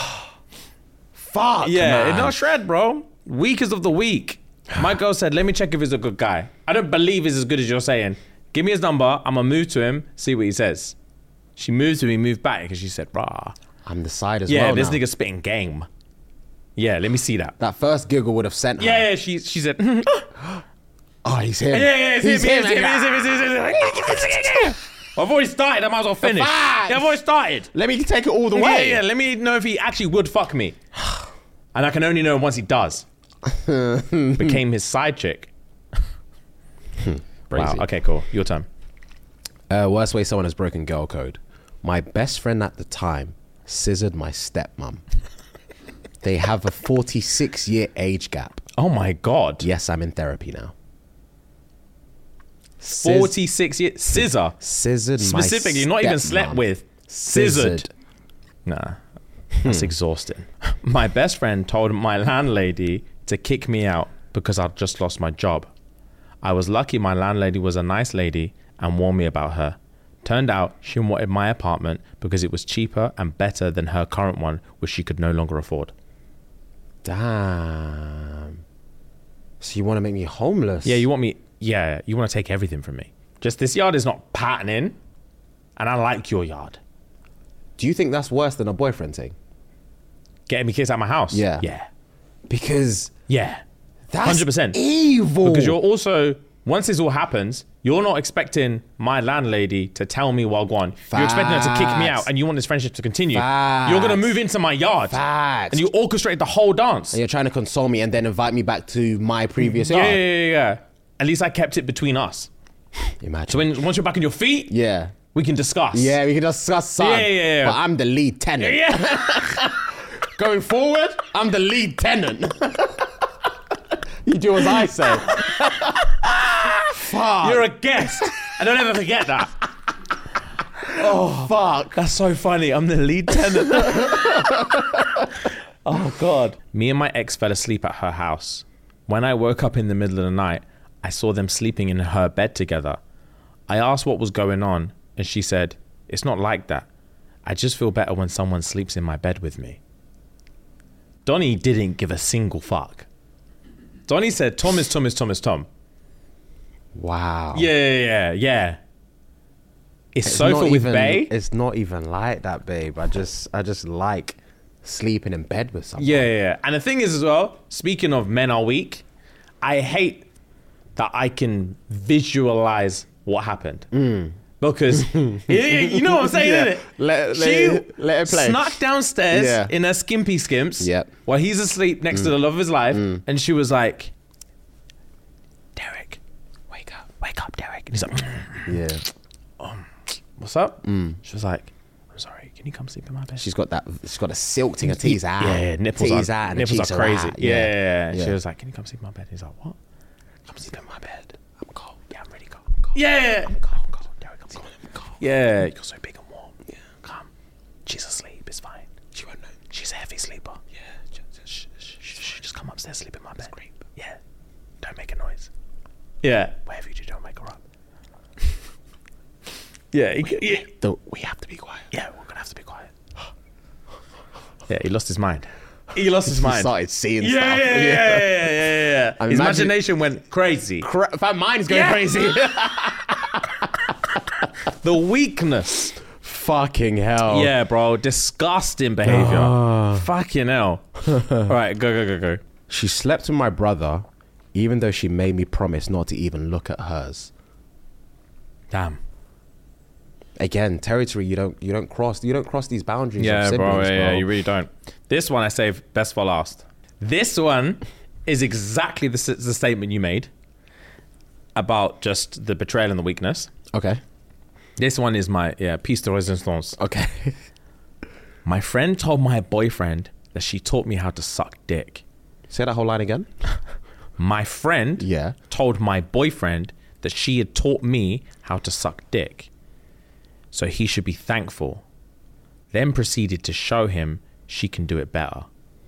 Fuck. Yeah, man. not a shred, bro. Weakest of the weak. My girl said, let me check if he's a good guy. I don't believe he's as good as you're saying. Give me his number. I'm going to move to him, see what he says. She moved to me, moved back because she said, "Rah, I'm the side as yeah, well this now. nigga spitting game." Yeah, let me see that. That first giggle would have sent her. Yeah, yeah. She she said, "Yeah, Oh, he's him. yeah, it's he's him, him. it's him, it's him, it's him, it's him, it's him." I've already started. I might as well finish. facts. Yeah, I've already started. Let me take it all the Yeah, way. yeah. Let me know if he actually would fuck me, and I can only know once he does. Became his side chick. Wow. Crazy. Okay, cool. Your turn. Uh, worst way someone has broken girl code. My best friend at the time scissored my stepmom. They have a forty-six year age gap. Oh my god. Yes, I'm in therapy now. Scis- forty-six years. Scissor. Scissored Specifically, my not even stepmom. slept with. Scissored. Nah. That's exhausting. My best friend told my landlady to kick me out because I'd just lost my job. I was lucky my landlady was a nice lady and warned me about her. Turned out she wanted my apartment because it was cheaper and better than her current one, which she could no longer afford. Damn. So you want to make me homeless? Yeah, you want me... Yeah, you want to take everything from me. Just this yard is not patterning, and I like your yard. Do you think that's worse than a boyfriend thing? Getting me kicked out of my house? Yeah. Yeah. Because Yeah. that's one hundred percent. evil. Because you're also... Once this all happens, you're not expecting my landlady to tell me while gone. You're expecting her to kick me out, Facts. and you want this friendship to continue. Facts. You're going to move into my yard. Facts. And you orchestrate the whole dance. And you're trying to console me and then invite me back to my previous Yeah, yard. yeah, yeah, yeah. At least I kept it between us. Imagine. So when once you're back on your feet, yeah. we can discuss. Yeah, we can discuss son. Yeah, yeah, yeah. But I'm the lead tenant. Yeah. Going forward, I'm the lead tenant. You do as I say. Fuck. You're a guest. And don't ever forget that. Oh, fuck. That's so funny. I'm the lead tenant. Oh, God. Me and my ex fell asleep at her house. When I woke up in the middle of the night, I saw them sleeping in her bed together. I asked what was going on, and she said, "It's not like that. I just feel better when someone sleeps in my bed with me." Donnie didn't give a single fuck. Donnie said, "Tom is Tom is Tom is Tom." Wow. Yeah, yeah, yeah, yeah. It's, It's sofa not with even- Bay. It's not even like that, babe. I just, I just like sleeping in bed with someone. Yeah, yeah, yeah. And the thing is as well, speaking of men are weak, I hate that I can visualize what happened. Because, you, you know what I'm saying, Yeah. innit? Let- let she it- let it play. snuck downstairs Yeah. in her skimpy skimps Yep. while he's asleep next to the love of his life. And she was like, "Derek, wake up, wake up, Derek." And he's like, Yeah. "What's up?" She was like, "I'm sorry, can you come sleep in my bed?" She's got that. She's got a silk thing. A tease out. Yeah, yeah, nipples tease are, out and the nipples cheeks are crazy. out. Yeah, yeah, yeah. Yeah. She was like, "Can you come sleep in my bed?" He's like, "What? Come sleep in my bed. I'm cold. Yeah, I'm really cold. I'm cold. Yeah, I'm cold. I'm cold. Derek, I'm cold. I'm cold. Yeah, you're so big and warm. Yeah, come. She's asleep. It's fine. She won't know. She's a heavy sleeper. Yeah, just, sh- sh- sh- just come upstairs, sleep in my bed. Yeah, don't make a noise. Yeah, whatever you do, don't wake her up. Yeah, he, yeah. Though we have to be quiet. Yeah, we're gonna have to be quiet. Yeah, he lost his mind. He lost his mind. He started seeing Yeah, stuff. yeah, yeah, yeah, yeah, yeah, yeah. I His imagine- imagination went crazy. Cra- Fam, mine's going Yeah. crazy. The weakness. Fucking hell. Yeah, bro. Disgusting behavior. Fucking hell. All right, go, go, go, go. She slept with my brother, even though she made me promise not to even look at hers. Damn. Again, territory you don't you don't cross. You don't cross these boundaries. Yeah, of siblings, bro, yeah, bro. yeah, you really don't. This one I save best for last. This one is exactly the, s- the statement you made about just the betrayal and the weakness. Okay. This one is my, yeah, piece de resistance. Okay. My friend told my boyfriend that she taught me how to suck dick. Say that whole line again. My friend Yeah. told my boyfriend that she had taught me how to suck dick. So he should be thankful. Then proceeded to show him she can do it better.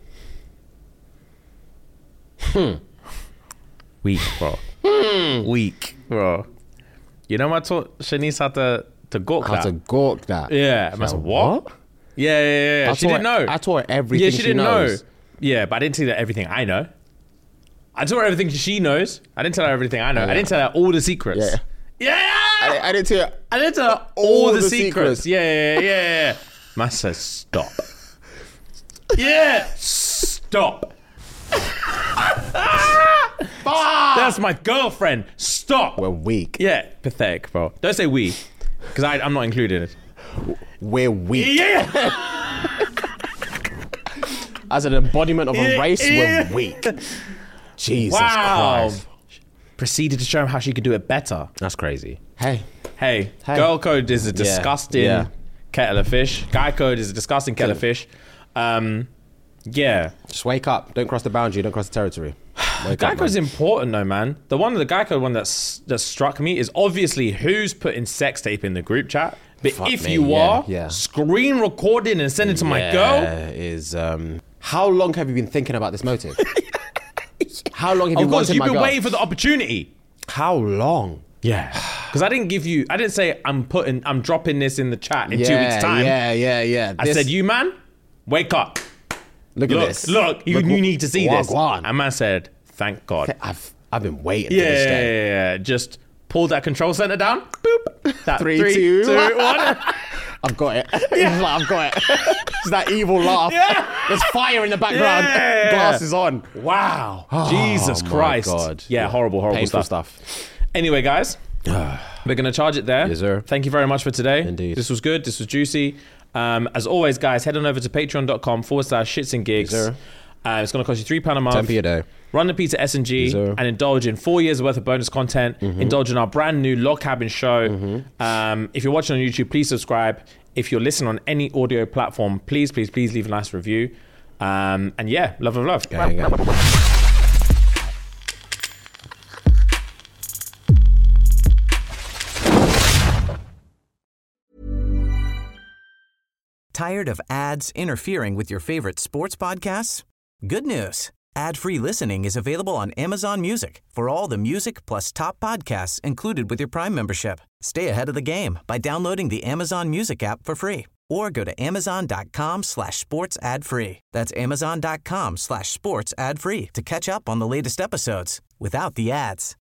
Hmm. Weak, bro. Weak, bro. You know, I taught Shanice how to, to gawk How that. to gawk that. Yeah. I was like, what? Yeah, yeah, yeah. yeah. I She taught didn't her- know. I taught her everything Yeah, she, she didn't knows. know. Yeah, but I didn't tell her everything I know. I told her everything she knows. I didn't tell her everything I know. I Yeah. didn't tell her all the secrets. Yeah. Yeah. I, I didn't tell you. I didn't tell her all, all the, the secrets. secrets. Yeah, yeah, yeah, yeah. Man says stop. Yeah, stop. That's my girlfriend. Stop. We're weak. Yeah, pathetic, bro. Don't say we, because I'm not included. We're weak. Yeah. As an embodiment of a Yeah, race, yeah. we're weak. Jesus Wow. Christ. Proceeded to show him how she could do it better. That's crazy. Hey. Hey, Hey. girl code is a disgusting yeah. kettle of fish. Guy code is a disgusting kettle of fish. Um, yeah. Just wake up. Don't cross the boundary. Don't cross the territory. Wake Guy up, code's man. important though, man. The one, the Guy code one that's that struck me is obviously who's putting sex tape in the group chat. But Fuck if me, you yeah, are, yeah. screen recording and send it to my Yeah, girl. is um. How long have you been thinking about this motive? How long have you Of course, wanted you've my been girl? waiting for the opportunity. How long? Yeah, because I didn't give you. I didn't say I'm putting. I'm dropping this in the chat in yeah, two weeks' time. Yeah, yeah, yeah. I This- said, you man, wake up. Look at Look, this. look. You, Look you what- need to see Wagwan. this. And man said, thank God. I've I've been waiting Yeah, for this yeah, day. yeah, yeah. Just pull that control center down. Boop. That Three, three, two, two, one. one. I've got it. It's like, I've got it. It's that evil laugh. Yeah. There's fire in the background. Yeah. Glasses on. Wow. Jesus my Christ. God. Yeah, Yeah. horrible, horrible Painful stuff. stuff. Anyway, guys, we're going to charge it there. Yes, sir. Thank you very much for today. Indeed. This was good. This was juicy. Um, as always, guys, head on over to patreon.com forward slash shits and gigs. Yes, sir. Uh, it's going to cost you three pounds a month. ten p a day. Run the pizza S and G Yes, sir. and indulge in four years worth of bonus content. Mm-hmm. Indulge in our brand new Log Cabin show. Um, if you're watching on YouTube, please subscribe. If you're listening on any audio platform, please, please, please leave a nice review. Um, and yeah, love, love, love. Gang, gang. Tired of ads interfering with your favorite sports podcasts? Good news. Ad-free listening is available on Amazon Music for all the music plus top podcasts included with your Prime membership. Stay ahead of the game by downloading the Amazon Music app for free or go to amazon.com slash sports ad free. That's amazon.com slash sports ad free to catch up on the latest episodes without the ads.